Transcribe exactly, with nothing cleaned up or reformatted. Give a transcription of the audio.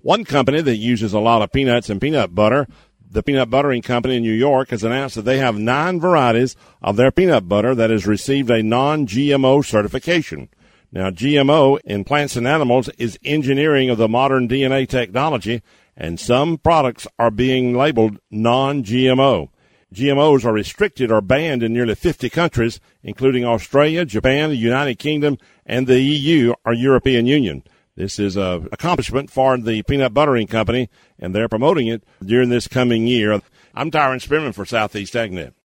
One company that uses a lot of peanuts and peanut butter, the Peanut Buttering Company in New York, has announced that they have nine varieties of their peanut butter that has received a non G M O certification. Now, G M O in plants and animals is engineering of the modern D N A technology, and some products are being labeled non G M O. G M Os are restricted or banned in nearly fifty countries, including Australia, Japan, the United Kingdom, and the E U, or European Union. This is an accomplishment for the Peanut Buttering Company, and they're promoting it during this coming year. I'm Tyron Spearman for Southeast AgNet.